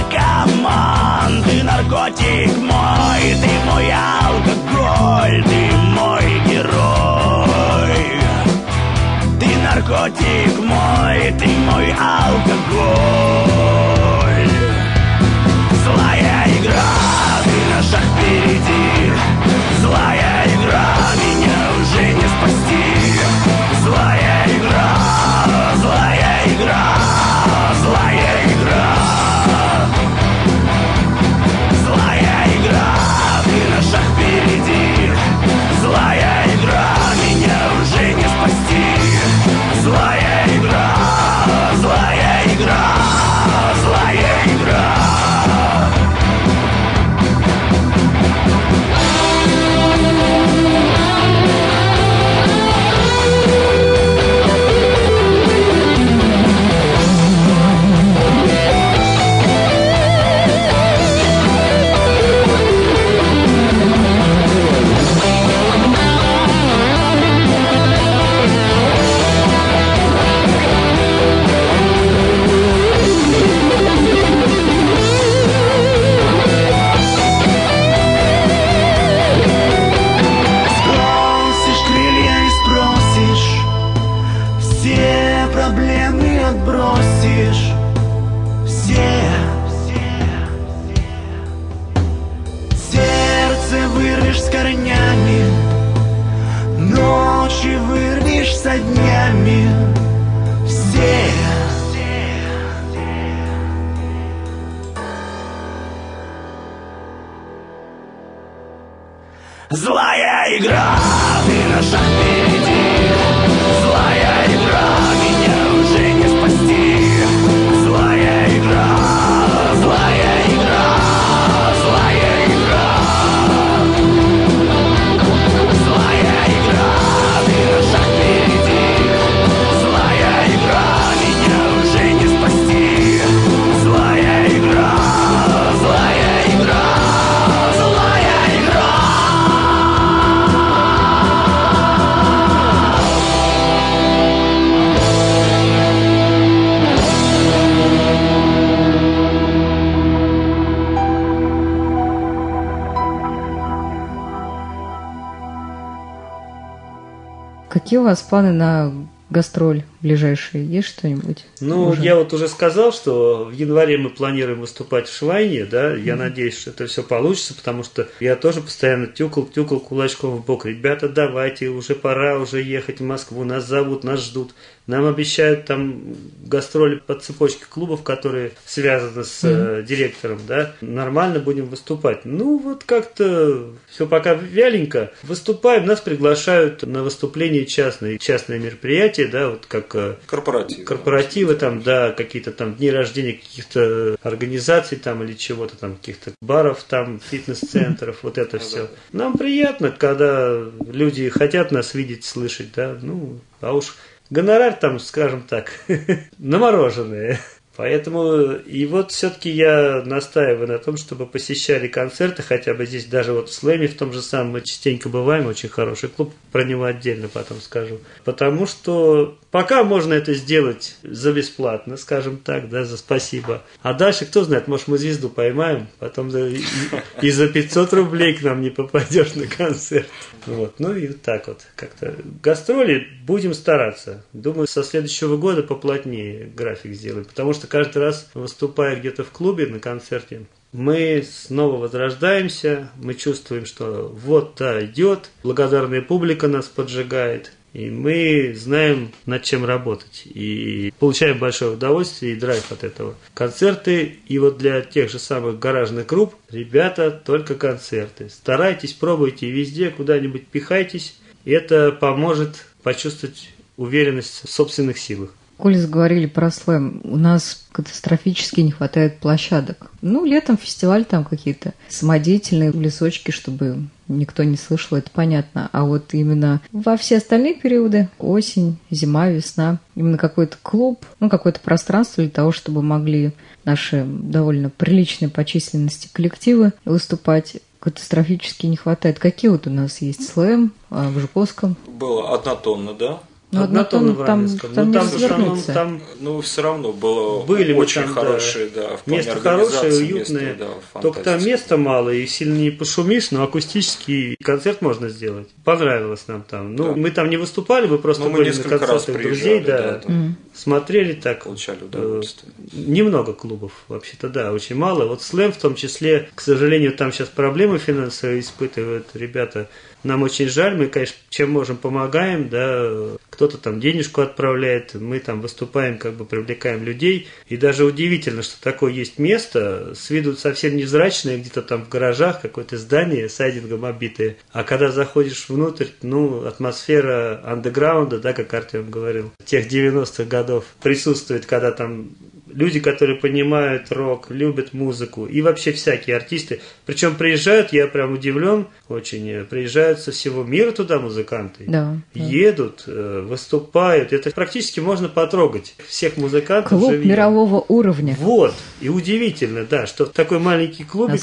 наркоман, ты наркотик мой, ты мой алкоголь, ты мой герой. Ты наркотик мой, ты мой алкоголь. Злая игра, ты на шаг впереди. Злая игра, меня уже не спасти. Злая игра, злая игра, злая игра. Злая игра, ты на шаг впереди. Злая игра, меня уже не спасти. Злая игра, злая игра, злая игра. Злая игра, ты на шаг впереди. Злая игра, меня уже не спасти. Злая игра, злая игра, злая игра. Злая игра, ты на шаг впереди. Злая игра, меня уже не спасти. Злая игра, злая игра, злая игра. Какие у вас планы на гастроль ближайшие? Есть что-нибудь? Ну, я вот уже сказал, что в январе мы планируем выступать в Швайне, да, я надеюсь, что это все получится, потому что я тоже постоянно тюкал кулачком в бок. Ребята, давайте, уже пора уже ехать в Москву, нас зовут, нас ждут. Нам обещают там гастроли по цепочке клубов, которые связаны с директором, да, нормально будем выступать. Ну, вот как-то все пока вяленько. Выступаем, нас приглашают на выступления частные мероприятия, да, вот как корпоративы там, да, какие-то там дни рождения каких-то организаций там или чего-то там, каких-то баров там, фитнес-центров, вот это все. Нам приятно, когда люди хотят нас видеть, слышать, да, ну, а уж гонорар там, скажем так, намороженные. Поэтому и вот все-таки я настаиваю на том, чтобы посещали концерты, хотя бы здесь даже вот в Слэме, в том же самом мы частенько бываем, очень хороший клуб, про него отдельно потом скажу. Потому что пока можно это сделать за бесплатно, скажем так, да, за спасибо. А дальше, кто знает, может мы звезду поймаем, потом и за 500 рублей к нам не попадешь на концерт. Вот, ну и вот так вот как-то. Гастроли будем стараться. Думаю, со следующего года поплотнее график сделаем, потому что каждый раз, выступая где-то в клубе на концерте, мы снова возрождаемся, мы чувствуем, что вот, да, идет, благодарная публика нас поджигает, и мы знаем, над чем работать, и получаем большое удовольствие и драйв от этого. Концерты, и вот для тех же самых гаражных групп, ребята, только концерты. Старайтесь, пробуйте везде, куда-нибудь пихайтесь, и это поможет почувствовать уверенность в собственных силах. Коль заговорили про слэм, у нас катастрофически не хватает площадок. Ну, летом фестиваль там какие-то самодеятельные лесочки, чтобы никто не слышал, это понятно. А вот именно во все остальные периоды, осень, зима, весна, именно какой-то клуб, ну, какое-то пространство для того, чтобы могли наши довольно приличные по численности коллективы выступать, катастрофически не хватает. Какие вот у нас есть слэм в Жуковском? Было однотонно, да. Ну, однотонно в там Раменском. не Там в основном развернуться. там Ну, все равно было были мы очень там, хорошие, да, в плане место хорошее, организации, уютное. место, да, Только там фантастическое. места мало, и сильно не пошумишь, но акустический концерт можно сделать. Понравилось нам там. Ну, Да. мы там не выступали, мы просто Ну, мы были на несколько раз концертах друзей, приезжали, да, смотрели так. Получали удовольствие. Немного клубов, вообще-то, да, очень мало. Вот Слэм в том числе, к сожалению, там сейчас проблемы финансовые испытывают ребята. Нам очень жаль, мы, конечно, чем можем, помогаем, да, кто-то там денежку отправляет, мы там выступаем, как бы привлекаем людей. И даже удивительно, что такое есть место, с виду совсем невзрачное, где-то там в гаражах, какое-то здание сайдингом обитое. А когда заходишь внутрь, ну, атмосфера андеграунда, да, как Артем говорил, тех 90-х годов присутствует, когда там люди, которые понимают рок, любят музыку, и вообще всякие артисты. Причем приезжают, я прям удивлен очень, приезжают со всего мира туда музыканты. Да, Едут, выступают. Это практически можно потрогать всех музыкантов. Клуб живьем. мирового уровня. Вот. И удивительно, да, что такой маленький клубик,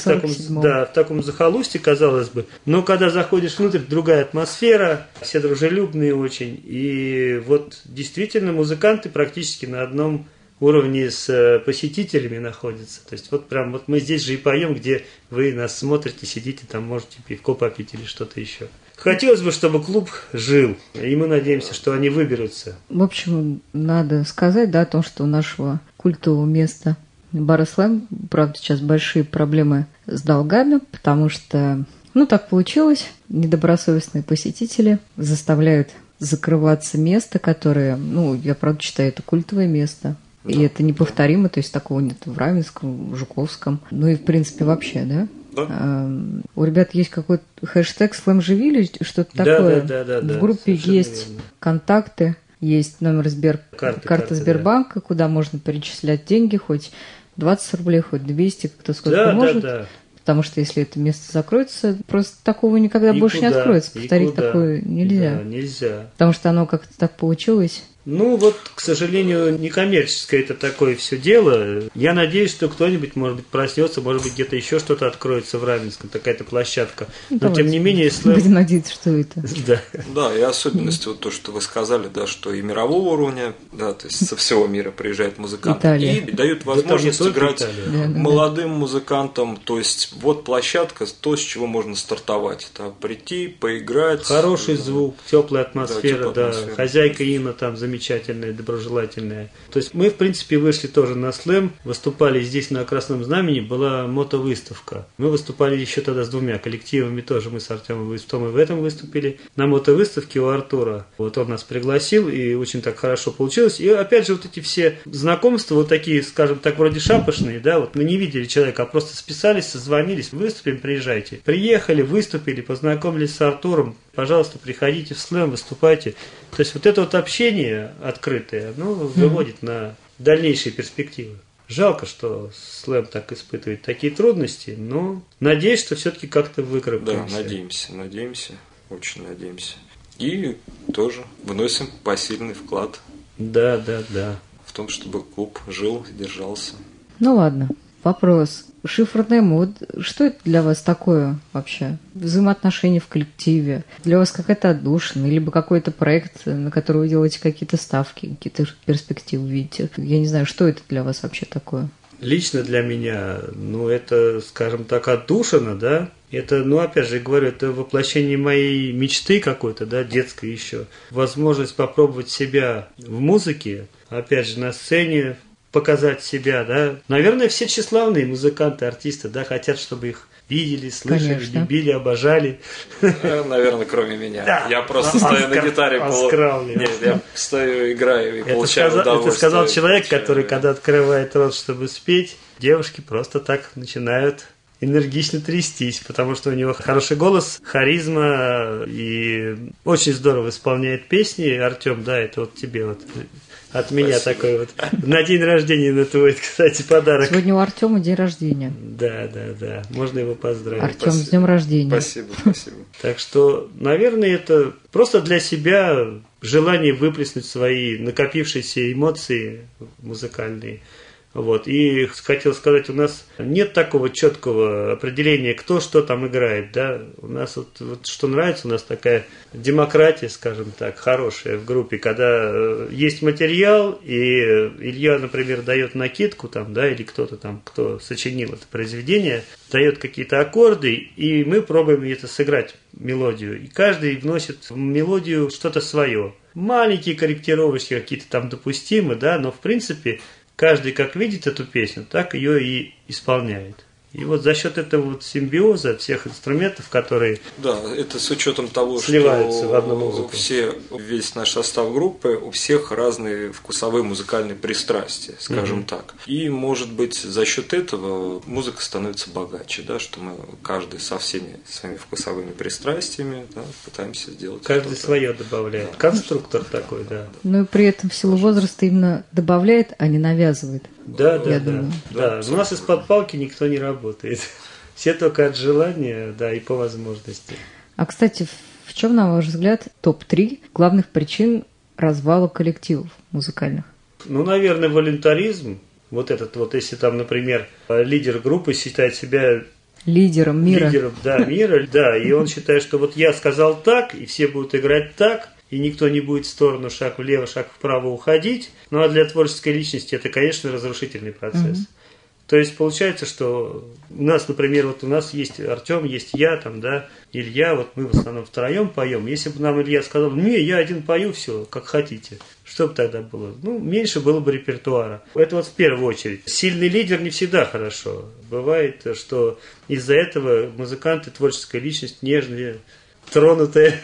в таком захолустье, казалось бы. Но когда заходишь внутрь, другая атмосфера, все дружелюбные очень. И вот действительно музыканты практически на одном уровне с посетителями находятся. То есть вот прям вот мы здесь же и поем, где вы нас смотрите, сидите, там можете пивко попить или что-то еще. Хотелось бы, чтобы клуб жил, и мы надеемся, что они выберутся. В общем, надо сказать, да, о том, что у нашего культового места бара Слэм, правда, сейчас большие проблемы с долгами, потому что, ну, так получилось, недобросовестные посетители заставляют закрываться место, которое, ну, я правда считаю, это культовое место. И это неповторимо, то есть такого нет в Раменском, в Жуковском, ну и в принципе вообще, да? Да. У ребят есть какой-то хэштег «Слэм-живили», что-то такое. Да, в группе есть верно. контакты, есть номер карты Сбербанка, да. Куда можно перечислять деньги, хоть 20 рублей, хоть 200, кто сколько может. Да. Потому что если это место закроется, просто такого никогда больше не откроется. Повторить такое нельзя. Да, нельзя. Потому что оно как-то так получилось. Ну вот, к сожалению, некоммерческое это такое все дело. Я надеюсь, что кто-нибудь, может быть, проснется, может быть, где-то еще что-то откроется в Раменском, такая-то площадка. Но тем не менее, если... Будем надеяться, что это. Да. Да, и особенность вот то, что вы сказали, да, что и мирового уровня, да, то есть со всего мира приезжают музыканты Италия. и дают возможность играть Да. молодым музыкантам. То есть вот площадка, то, с чего можно стартовать, да, прийти, поиграть. Хороший звук, теплая атмосфера, теплая атмосфера. Хозяйка Инна там замечательная, доброжелательная. То есть мы, в принципе, вышли тоже на слэм, выступали здесь на Красном Знамени, была мотовыставка. Мы выступали еще тогда с двумя коллективами тоже, мы с Артемом и Томой в этом выступили. На мотовыставке у Артура. Вот он нас пригласил, и очень так хорошо получилось. И опять же, вот эти все знакомства, вот такие, скажем так, вроде шапошные, да, вот мы не видели человека, а просто списались, созвонились, выступим, приезжайте. Приехали, выступили, познакомились с Артуром, пожалуйста, приходите в слэм, выступайте. То есть вот это вот общение открытое, оно выводит на дальнейшие перспективы. Жалко, что слэм так испытывает такие трудности, но надеюсь, что все-таки как-то выкарабкаемся. Да, надеемся, очень надеемся. И тоже вносим посильный вклад Да. в том, чтобы клуб жил, держался. Ну ладно, вопрос. Шифр Немо, вот что это для вас такое вообще? Взаимоотношения в коллективе? Для вас какая-то отдушина? Либо какой-то проект, на который вы делаете какие-то ставки, какие-то перспективы видите? Я не знаю, что это для вас вообще такое? Лично для меня, ну, это, скажем так, отдушина, да, это, ну, опять же, говорю, это воплощение моей мечты какой-то, да, детской еще. Возможность попробовать себя в музыке, опять же, на сцене, показать себя, да. Наверное, все тщеславные музыканты, артисты, да, хотят, чтобы их видели, слышали, Конечно. любили, обожали. Наверное, кроме меня. Да. Я просто стою на гитаре. Нет, я стою, играю и получаю удовольствие. Это сказал человек, который, когда открывает рот, чтобы спеть, девушки просто так начинают энергично трястись, потому что у него хороший голос, харизма и очень здорово исполняет песни. Артем, да, это вот тебе вот от меня такой вот на день рождения на твой, кстати, подарок. Сегодня у Артема день рождения. Да. Можно его поздравить. Артем, с днем рождения. Спасибо. Так что, наверное, это просто для себя желание выплеснуть свои накопившиеся эмоции музыкальные. Вот. И хотел сказать, у нас нет такого четкого определения, кто что там играет. Да? У нас вот что нравится, у нас такая демократия, скажем так, хорошая в группе, когда есть материал, и Илья, например, дает накидку, там, да, или кто-то там, кто сочинил это произведение, дает какие-то аккорды, и мы пробуем это сыграть, мелодию. И каждый вносит в мелодию что-то свое. Маленькие корректировочки какие-то там допустимы, да, но в принципе каждый как видит эту песню, так ее и исполняет. И вот за счет этого вот симбиоза всех инструментов, которые да, это с учетом того, сливаются что в одну музыку. Весь наш состав группы, у всех разные вкусовые музыкальные пристрастия, скажем так. И, может быть, за счет этого музыка становится богаче, да, что мы каждый со всеми своими вкусовыми пристрастиями, да, пытаемся сделать. Каждый что-то. свое добавляет. Да. Конструктор такой, да. Но и при этом в силу возраста именно добавляет, а не навязывает. Да. У нас из-под палки никто не работает. Все только от желания, да, и по возможности. А, кстати, в чем, на ваш взгляд, топ-3 главных причин развала коллективов музыкальных? Ну, наверное, волюнтаризм. Вот этот вот, если там, например, лидер группы считает себя лидером мира. Мира, да, и он считает, что вот я сказал так, и все будут играть так, и никто не будет в сторону, шаг влево, шаг вправо уходить. Ну, а для творческой личности это, конечно, разрушительный процесс. То есть получается, что у нас, например, вот у нас есть Артем, есть я, там, да, Илья, вот мы в основном втроем поем. Если бы нам Илья сказал, не, я один пою, все, как хотите, что бы тогда было? Ну, меньше было бы репертуара. Это вот в первую очередь. Сильный лидер не всегда хорошо. Бывает, что из-за этого музыканты, творческая личность, нежные, тронутые,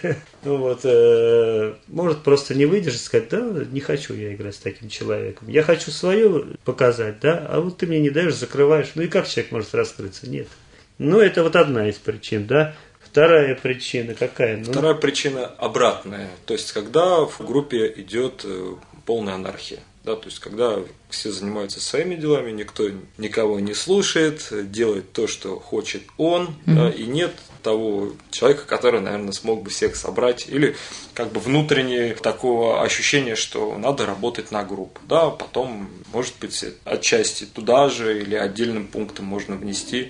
может просто не выдержать, сказать, да, не хочу я играть с таким человеком. Я хочу свое показать, да, а вот ты мне не даешь, закрываешь. Ну и как человек может раскрыться? Нет. Ну, это вот одна из причин, да. Вторая причина какая? Вторая причина обратная. То есть, когда в группе идет полная анархия. Да, то есть, когда все занимаются своими делами, никто никого не слушает, делает то, что хочет он, да, и нет того человека, который, наверное, смог бы всех собрать, или как бы внутреннее такого ощущения, что надо работать на группу. Да, потом, может быть, отчасти туда же или отдельным пунктом можно внести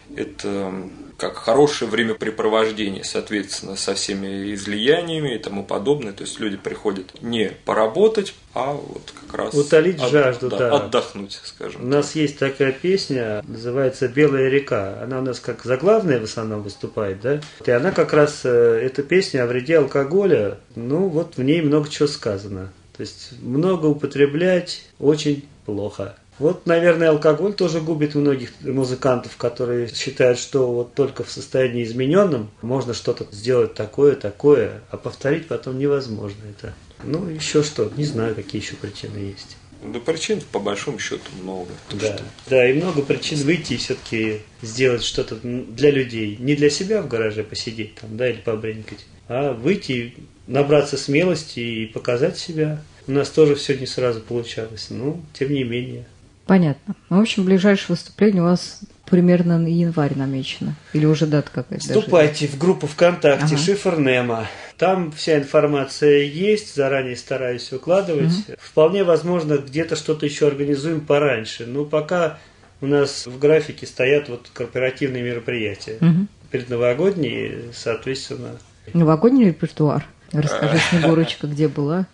это как хорошее времяпрепровождение, соответственно, со всеми излияниями и тому подобное. То есть люди приходят не поработать, а вот как раз утолить жажду, да, отдохнуть, скажем. У нас есть такая песня, называется «Белая река». Она у нас как заглавная в основном выступает, да? И она как раз, эта песня о вреде алкоголя, ну вот в ней много чего сказано. То есть много употреблять очень плохо. Вот, наверное, алкоголь тоже губит многих музыкантов, которые считают, что вот только в состоянии измененном можно что-то сделать такое, а повторить потом невозможно это. Ну, еще что, не знаю, какие еще причины есть. Да причин, по большому счету, много. Да, и много причин выйти и все-таки сделать что-то для людей. Не для себя в гараже посидеть там, да, или побренькать, а выйти, набраться смелости и показать себя. У нас тоже все не сразу получалось, но тем не менее. Понятно. В общем, ближайшее выступление у вас примерно на январь намечено. Или уже дата какая-то? Вступайте в группу ВКонтакте «Шифр Немо». Там вся информация есть, заранее стараюсь выкладывать. Вполне возможно, где-то что-то еще организуем пораньше. Но пока у нас в графике стоят вот корпоративные мероприятия. Предновогодние, соответственно. Новогодний репертуар. Расскажи, Снегурочка, где была?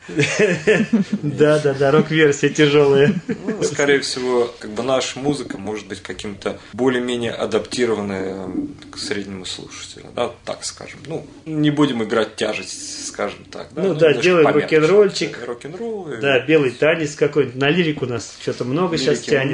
Да, рок-версия тяжелая. Скорее всего, как бы наша музыка может быть каким-то более-менее адаптированная к среднему слушателю, да, так скажем. Ну, не будем играть тяжесть, скажем так. Да? Ну да, делаем рок-н-ролльчик. Рок-н-ролл. Да, белый танец какой-нибудь. На лирику у нас что-то много сейчас тянет.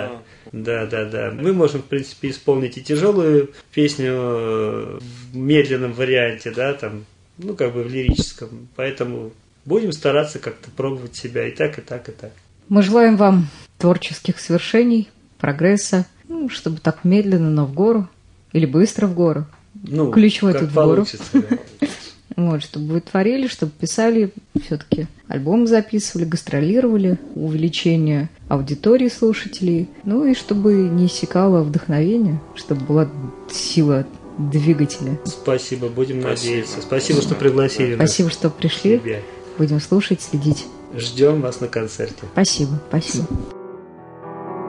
Да. Мы можем, в принципе, исполнить и тяжелую песню в медленном варианте, да, там. Ну, как бы в лирическом. Поэтому будем стараться как-то пробовать себя и так, и так, и так. Мы желаем вам творческих свершений, прогресса, чтобы так медленно, но в гору. Или быстро в гору. Ну, ключевой тут в гору. Да. Вот, чтобы вы творили, чтобы писали, все-таки альбом записывали, гастролировали, увеличение аудитории слушателей. Ну и чтобы не иссякало вдохновение, чтобы была сила двигателя. Спасибо, будем надеяться. Спасибо, что пригласили нас. Спасибо, что пришли. Будем слушать, следить. Ждем вас на концерте. Спасибо.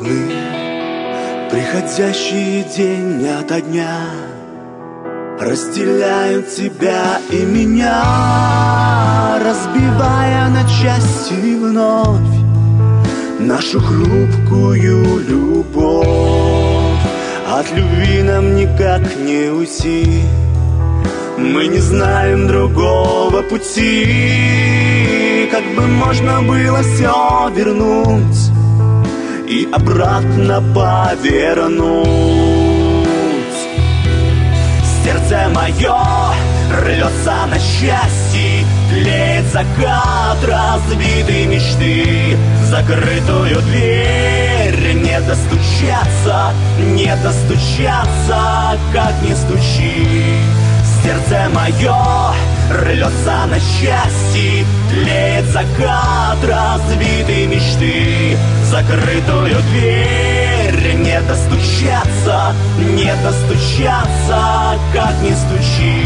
сны, приходящие день ото дня, разделяют тебя и меня, разбивая на части вновь нашу хрупкую любовь. От любви нам никак не уйти, мы не знаем другого пути. Как бы можно было все вернуть и обратно повернуть. Сердце мое рвется на счастье, тлеет закат разбитой мечты. В закрытую дверь не достучаться, не достучаться, как не стучи. Сердце мое рвется на счастье, тлеет закат разбитой мечты. В закрытую дверь не достучаться, не достучаться, как не стучи.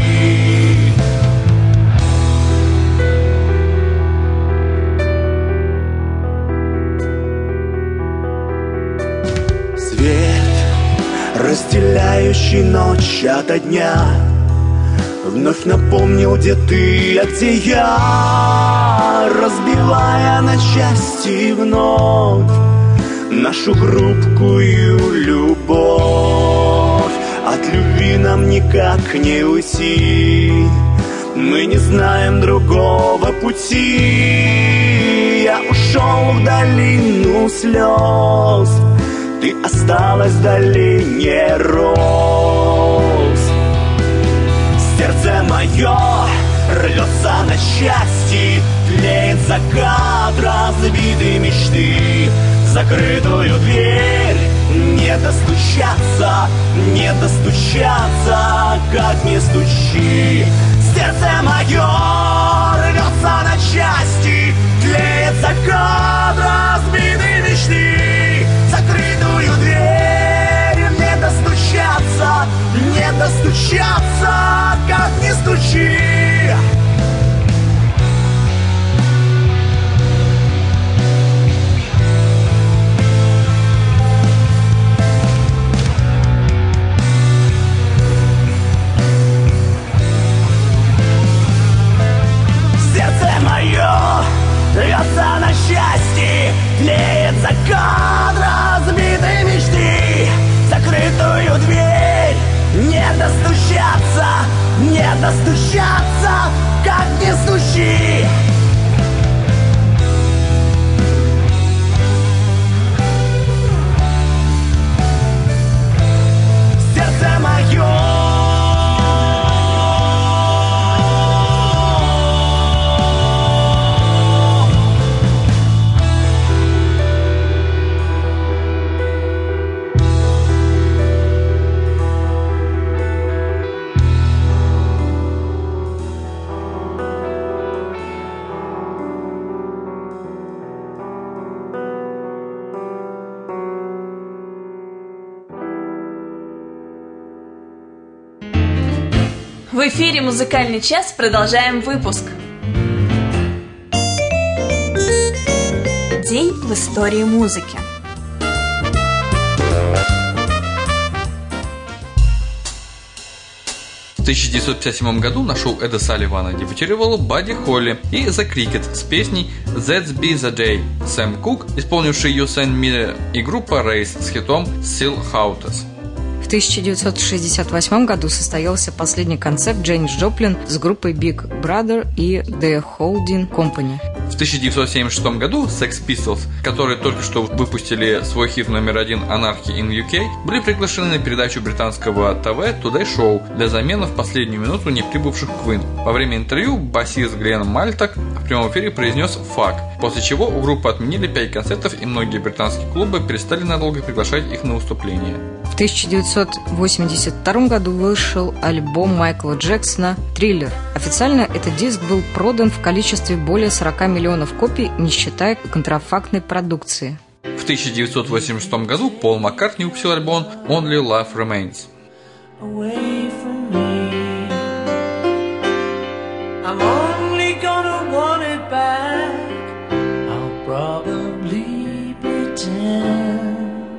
Свет, разделяющий ночь ото дня, вновь напомнил, где ты, а где я, разбивая на части вновь нашу хрупкую любовь. От любви нам никак не уйти, мы не знаем другого пути. Я ушел в долину слез, ты осталась в долине роз. Сердце мое рвется на счастье, тлеет закат разбитой мечты. В закрытую дверь не достучаться, не достучаться, как не стучи. Сердце мое рвется на части, тлеет закат разбитой мечты. В закрытую дверь не достучаться, не достучаться, как не стучи. Сердце мое рвется на счастье, тлеет закат разбитой мечты. Закрытую дверь не достучаться, не достучаться, как не стучи. Сердце мое В эфире «Музыкальный час». Продолжаем выпуск. День в истории музыки. В 1957 году на шоу Эда Салливана дебютировал Бадди Холли и The Cricket с песней That's Be The Day, Сэм Кук, исполнивший ее Сэн Миллер, и группа Race с хитом Still Houses. В 1968 году состоялся последний концерт Дженнис Джоплин с группой Big Brother и The Holding Company. В 1976 году Sex Pistols, которые только что выпустили свой хит номер 1 Anarchy in UK, были приглашены на передачу британского ТВ Today Show для замены в последнюю минуту не прибывших Queen. Во время интервью басист Глен Мальтак в прямом эфире произнес «фак», после чего у группы отменили 5 концертов и многие британские клубы перестали надолго приглашать их на выступления. В 1982 году вышел альбом Майкла Джексона «Thriller». Официально этот диск был продан в количестве более 40 миллионов копий, не считая контрафактной продукции. В 1986 году Пол Маккартни выпустил альбом «Only Love Remains». Away from me, I'm only gonna want it back. I'll probably pretend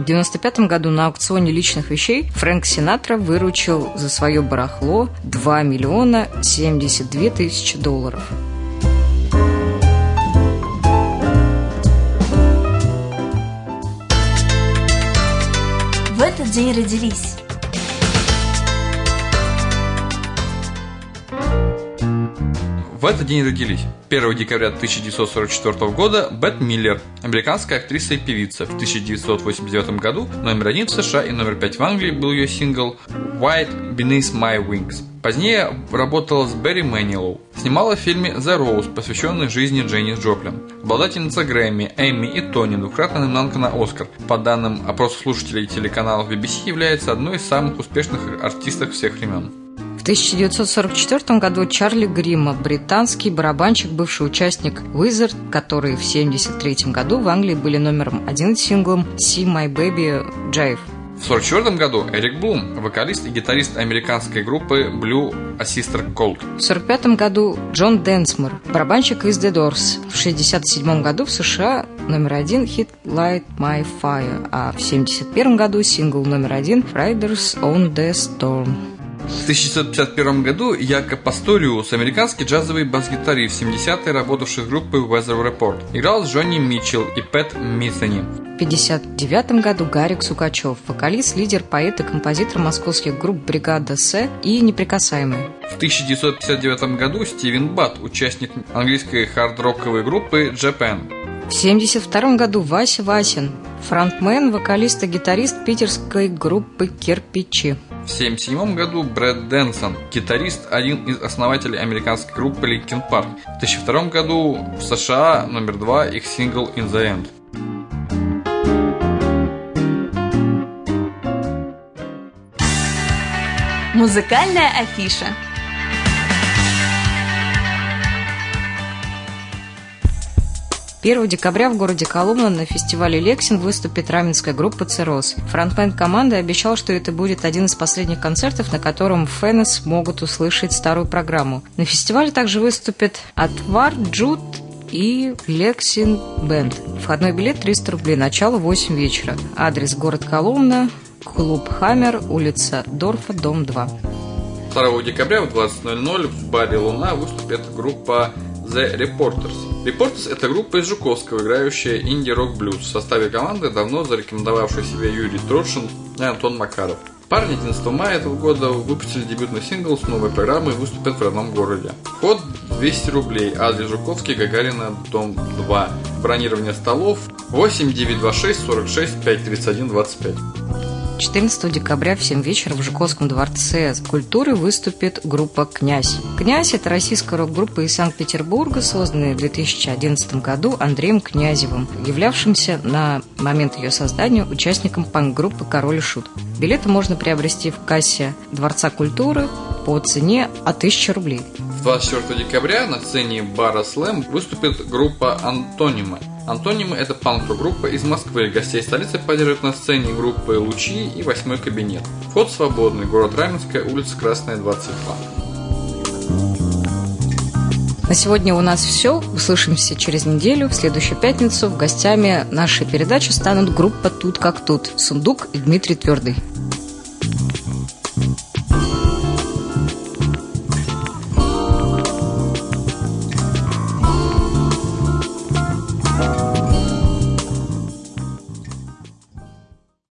В 1995 году на аукционе личных вещей Фрэнк Синатра выручил за свое барахло $2 072 000 долларов. В этот день родились В этот день родились 1 декабря 1944 года Бет Миллер, американская актриса и певица. В 1989 году номер 1 в США и номер 5 в Англии был ее сингл «White Beneath My Wings». Позднее работала с Берри Мэнилоу. Снимала в фильме «The Rose», посвященный жизни Дженнис Джоплин. Обладательница Грэмми, Эмми и Тони, двукратная номинантка на «Оскар». По данным опроса слушателей телеканалов BBC, является одной из самых успешных артисток всех времен. В 1944 году Чарли Гриммо, британский барабанщик, бывший участник Wizard, которые в 1973 году в Англии были номером 1 синглом «See My Baby Jive». В 1944 году Эрик Блум, вокалист и гитарист американской группы Blue A Sister Cold. В 1945 году Джон Денсмор, барабанщик из The Doors. В 1967 году в США номер 1 хит Light My Fire, а в 1971 году сингл номер 1 Riders on the Storm. В 1951 году Яко Пасториус, американский джазовый бас-гитарист, в 70-е работавший с группой Weather Report, играл с Джонни Митчелл и Пэт Мetheny. В 1959 году Гарик Сукачев, вокалист, лидер, поэт и композитор московских групп «Бригада С» и «Неприкасаемые». В 1959 году Стивен Бат, участник английской хард-роковой группы Japan. В 1972 году Вася Васин, фронтмен, вокалист и гитарист питерской группы «Кирпичи». В 1977 году Брэд Дэнсон, гитарист, один из основателей американской группы Linkin Park. В 2002 году в США номер 2 их сингл «In the End». Музыкальная афиша. Первого декабря в городе Коломна на фестивале «Лексин» выступит раменская группа «Цирроз». Фронтмен команды обещал, что это будет один из последних концертов, на котором фэны смогут услышать старую программу. На фестивале также выступят Отвар, Джуд и Лексин Бенд. Входной билет 300 рублей, начало 8 вечера. Адрес: город Коломна, клуб «Хаммер», улица Дорфа, дом 2. 2 декабря в 20:00 в баре «Луна» выступит группа The Reporters. Reporters – это группа из Жуковского, играющая инди-рок-блюз. В составе команды давно зарекомендовавший себя Юрий Трошин и Антон Макаров. Парни 11 мая этого года выпустили дебютный сингл с новой программой и выступят в родном городе. Вход 200 рублей, адрес Жуковский, Гагарина, дом 2. Бронирование столов 8 926 46 531 25. 14 декабря в 7 вечера в Жуковском дворце культуры выступит группа «Князь». «Князь» – это российская рок-группа из Санкт-Петербурга, созданная в 2011 году Андреем Князевым, являвшимся на момент ее создания участником панк-группы «Король и Шут». Билеты можно приобрести в кассе Дворца культуры по цене от 1000 рублей. 24 декабря на сцене бара «Слэм» выступит группа «Антонимы». «Антонимы» – это панк-группа из Москвы. Гостей столицы поддерживают на сцене группы «Лучи» и «8-й кабинет». Вход свободный. Город Раменская, улица Красная, 22. На сегодня у нас все. Услышимся через неделю, в следующую пятницу. Гостями нашей передачи станут группа «Тут как тут», Сундук и Дмитрий Твердый.